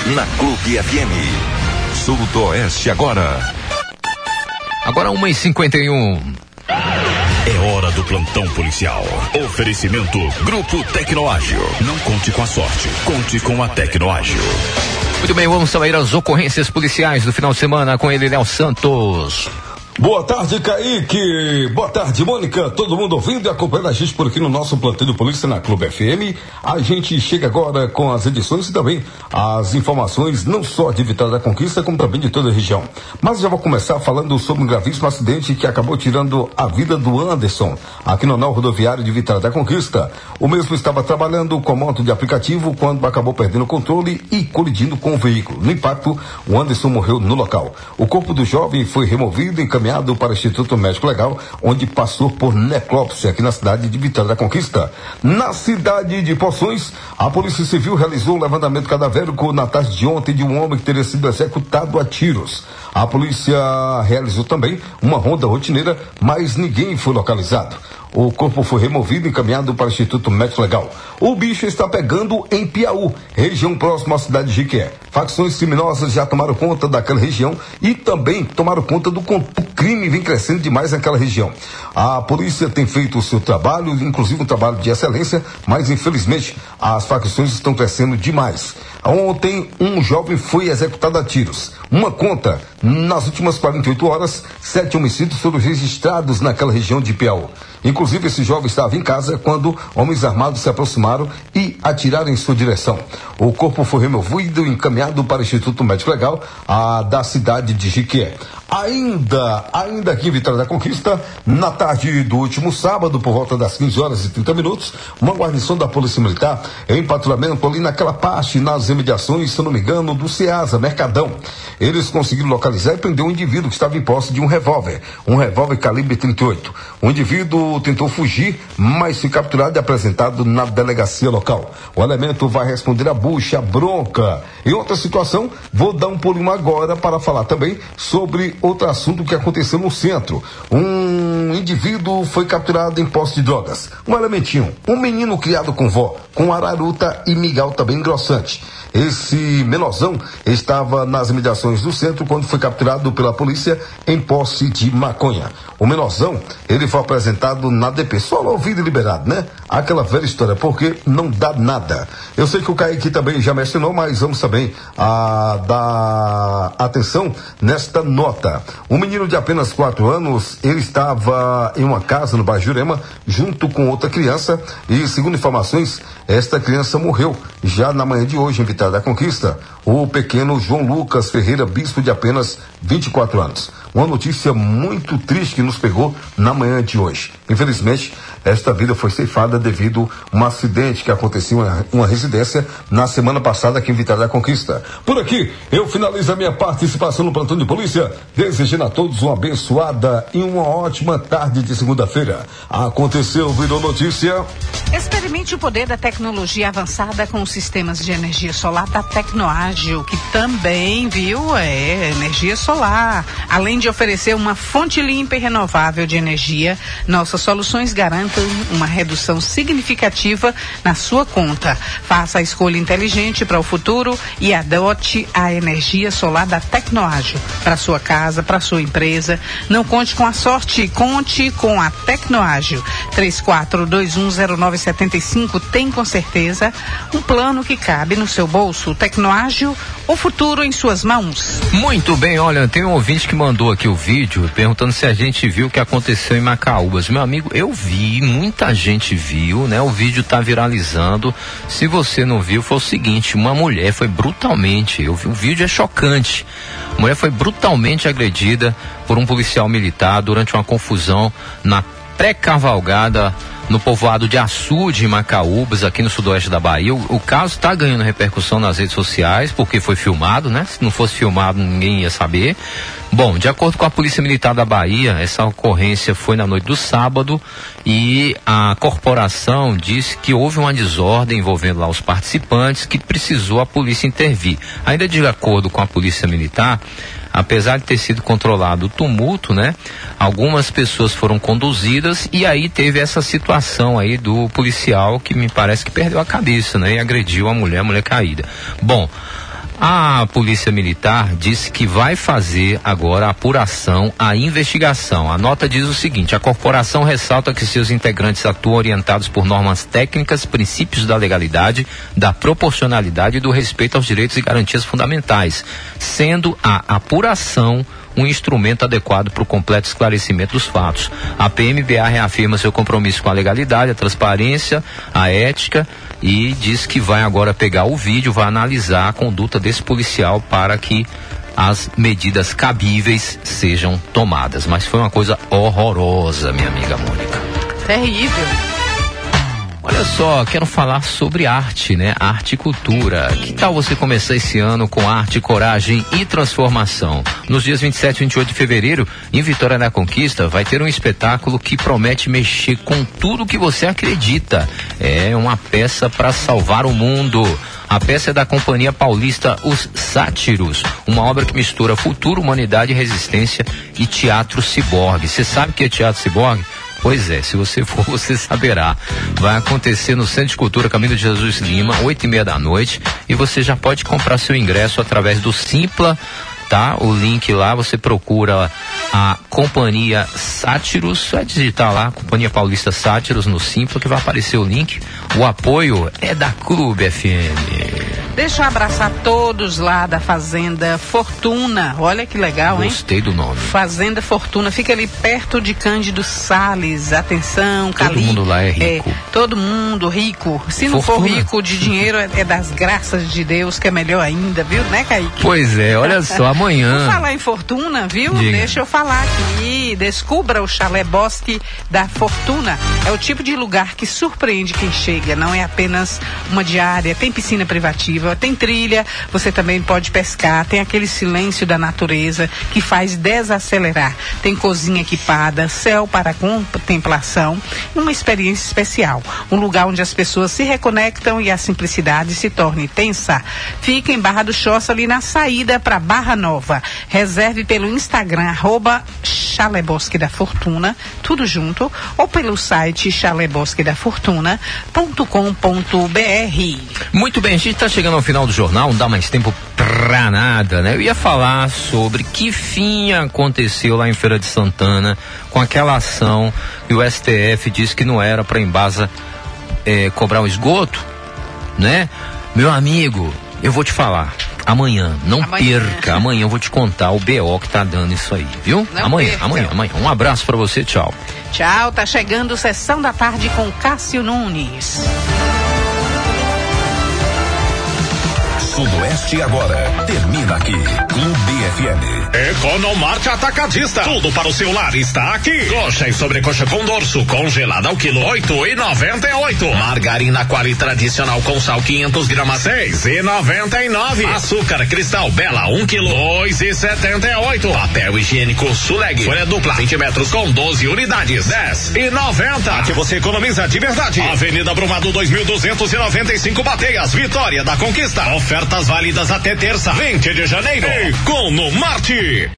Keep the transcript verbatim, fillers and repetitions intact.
na Clube F M. Sudoeste agora. Agora uma e cinquenta e um. É hora do plantão policial. Oferecimento Grupo Tecnoágil. Não conte com a sorte, conte com a Tecnoágil. Muito bem, vamos saber as ocorrências policiais do final de semana com ele, Léo Santos. Boa tarde, Kaique. Boa tarde, Mônica. Todo mundo ouvindo e acompanhando a gente por aqui no nosso plantão de polícia na Clube F M. A gente chega agora com as edições e também as informações não só de Vitória da Conquista, como também de toda a região. Mas já vou começar falando sobre um gravíssimo acidente que acabou tirando a vida do Anderson, aqui no anel rodoviário de Vitória da Conquista. O mesmo estava trabalhando com moto de aplicativo quando acabou perdendo o controle e colidindo com o veículo. No impacto, o Anderson morreu no local. O corpo do jovem foi removido e encaminhado para o Instituto Médico Legal, onde passou por necrópsia aqui na cidade de Vitória da Conquista. Na cidade de Poções, a Polícia Civil realizou um levantamento cadavérico na tarde de ontem de um homem que teria sido executado a tiros. A polícia realizou também uma ronda rotineira, mas ninguém foi localizado. O corpo foi removido e encaminhado para o Instituto Médico Legal. O bicho está pegando em Piauí, região próxima à cidade de Jiquié. Facções criminosas já tomaram conta daquela região e também tomaram conta do, do crime, vem crescendo demais naquela região. A polícia tem feito o seu trabalho, inclusive um trabalho de excelência, mas infelizmente as facções estão crescendo demais. Ontem, um jovem foi executado a tiros. Uma conta, nas últimas quarenta e oito horas, sete homicídios foram registrados naquela região de Piauí. Inclusive, esse jovem estava em casa quando homens armados se aproximaram e atiraram em sua direção. O corpo foi removido e encaminhado para o Instituto Médico Legal a, da cidade de Jiquié. Ainda, ainda aqui em Vitória da Conquista, na tarde do último sábado, por volta das quinze horas e trinta minutos, uma guarnição da Polícia Militar em patrulhamento ali naquela parte, nas imediações, se não me engano, do Ceasa, Mercadão. Eles conseguiram localizar e prender um indivíduo que estava em posse de um revólver, um revólver calibre trinta e oito. O indivíduo tentou fugir, mas foi capturado e apresentado na delegacia local. O elemento vai responder a bucha, a bronca. Em outra situação, vou dar um pulinho agora para falar também sobre outro assunto que aconteceu no centro. Um indivíduo foi capturado em posse de drogas. Um elementinho, um menino criado com vó, com araruta e migal também engrossante. Esse menorzão estava nas imediações do centro quando foi capturado pela polícia em posse de maconha. O menorzão, ele foi apresentado na D P, só ouvido e liberado, né? Aquela velha história, porque não dá nada. Eu sei que o Kaique também já mencionou, mas vamos também a, dar atenção nesta nota. Um menino de apenas quatro anos, ele estava em uma casa no bairro Jurema, junto com outra criança, e segundo informações, esta criança morreu já na manhã de hoje em Vitória da Conquista. O pequeno João Lucas Ferreira, bispo de apenas vinte e quatro anos. Uma notícia muito triste que nos pegou na manhã de hoje. Infelizmente, esta vida foi ceifada devido a um acidente que aconteceu em uma residência na semana passada aqui em Vitória da Conquista. Por aqui, eu finalizo a minha participação no plantão de polícia, desejando a todos uma abençoada e uma ótima tarde de segunda-feira. Aconteceu, virou notícia. Experimente o poder da tecnologia avançada com os sistemas de energia solar da Tecnoágil, que também, viu, é energia solar. Além de oferecer uma fonte limpa e renovável de energia, nossas soluções garantem uma redução significativa na sua conta. Faça a escolha inteligente para o futuro e adote a energia solar da Tecnoágil para sua casa, para sua empresa. Não conte com a sorte, conte com a Tecnoágil. três quatro dois um zero nove sete cinco tem com certeza um plano que cabe no seu bolso. Tecnoágil, o futuro em suas mãos. Muito bem, olha, tem um ouvinte que mandou aqui o vídeo perguntando se a gente viu o que aconteceu em Macaúbas. Meu amigo, eu vi, muita gente viu, né? O vídeo tá viralizando. Se você não viu, foi o seguinte, uma mulher foi brutalmente, eu vi, o vídeo é chocante. A mulher foi brutalmente agredida por um policial militar durante uma confusão na pré-cavalgada no povoado de Açude, em Macaúbas, aqui no sudoeste da Bahia. O, o caso está ganhando repercussão nas redes sociais, porque foi filmado, né? Se não fosse filmado, ninguém ia saber. Bom, de acordo com a Polícia Militar da Bahia, essa ocorrência foi na noite do sábado e a corporação disse que houve uma desordem envolvendo lá os participantes, que precisou a polícia intervir. Ainda de acordo com a Polícia Militar, apesar de ter sido controlado o tumulto, né? Algumas pessoas foram conduzidas e aí teve essa situação aí do policial que me parece que perdeu a cabeça, né? E agrediu a mulher, a mulher caída. Bom, A Polícia Militar disse que vai fazer agora a apuração, a investigação. A nota diz o seguinte: a corporação ressalta que seus integrantes atuam orientados por normas técnicas, princípios da legalidade, da proporcionalidade e do respeito aos direitos e garantias fundamentais, sendo a apuração um instrumento adequado para o completo esclarecimento dos fatos. A P M B A reafirma seu compromisso com a legalidade, a transparência, a ética e diz que vai agora pegar o vídeo, vai analisar a conduta desse policial para que as medidas cabíveis sejam tomadas. Mas foi uma coisa horrorosa, minha amiga Mônica. Terrível. Olha só, quero falar sobre arte, né? Arte e cultura. Que tal você começar esse ano com arte, coragem e transformação? Nos dias vinte e sete e vinte e oito de fevereiro, em Vitória da Conquista, vai ter um espetáculo que promete mexer com tudo que você acredita. É uma peça para salvar o mundo. A peça é da Companhia Paulista Os Sátiros, uma obra que mistura futuro, humanidade, resistência e teatro ciborgue. Você sabe o que é teatro ciborgue? Pois é, se você for, você saberá. Vai acontecer no Centro de Cultura Caminho de Jesus Lima, oito e meia da noite, e você já pode comprar seu ingresso através do Simpla, tá? O link lá, você procura a Companhia Sátiros, vai digitar lá, Companhia Paulista Sátiros no Simpla, que vai aparecer o link. O apoio é da Clube F M. Deixa eu abraçar todos lá da Fazenda Fortuna. Olha que legal, hein? Gostei do nome. Fazenda Fortuna. Fica ali perto de Cândido Salles. Atenção, Cali. Todo mundo lá é rico. É, todo mundo rico. Se não Fortuna. for rico de dinheiro, é, é das graças de Deus, que é melhor ainda, viu, né, Kaique? Pois é, olha só, amanhã... Vou falar em Fortuna, viu? Diga. Deixa eu falar aqui. Descubra o Chalé Bosque da Fortuna. É o tipo de lugar que surpreende quem chega. Não é apenas uma diária, tem piscina privativa, tem trilha, você também pode pescar, tem aquele silêncio da natureza que faz desacelerar, tem cozinha equipada, céu para contemplação, uma experiência especial, um lugar onde as pessoas se reconectam e a simplicidade se torna intensa. Fica em Barra do Choça, ali na saída para Barra Nova. Reserve pelo Instagram, arroba Chalé Bosque da Fortuna, tudo junto, ou pelo site chalé bosque da fortuna ponto com ponto b r. Muito bem, a gente está chegando ao final do jornal, não dá mais tempo pra nada, né? Eu ia falar sobre que fim aconteceu lá em Feira de Santana com aquela ação e o S T F disse que não era para Embasa é, cobrar o esgoto, né? Meu amigo, eu vou te falar, amanhã, não amanhã. perca, amanhã eu vou te contar o B O que tá dando isso aí, viu? Não amanhã, perca. amanhã, amanhã. Um abraço pra você, tchau. Tchau, tá chegando Sessão da Tarde com Cássio Nunes. Sudoeste agora termina aqui. Clube F M. Economarte Atacadista. Tudo para o seu lar está aqui. Coxa e sobrecoxa com dorso congelada ao quilo oito e noventa e oito. Margarina Quali tradicional com sal quinhentos gramas seis e noventa e nove. Açúcar Cristal Bela um quilo dois e setenta e oito. Papel higiênico Suleg folha dupla vinte metros com doze unidades dez e noventa. Aqui você economiza de verdade. Avenida Brumado dois mil duzentos e noventa e cinco Bateias, Vitória da Conquista. Ofertas válidas até terça, vinte de janeiro. Economarte.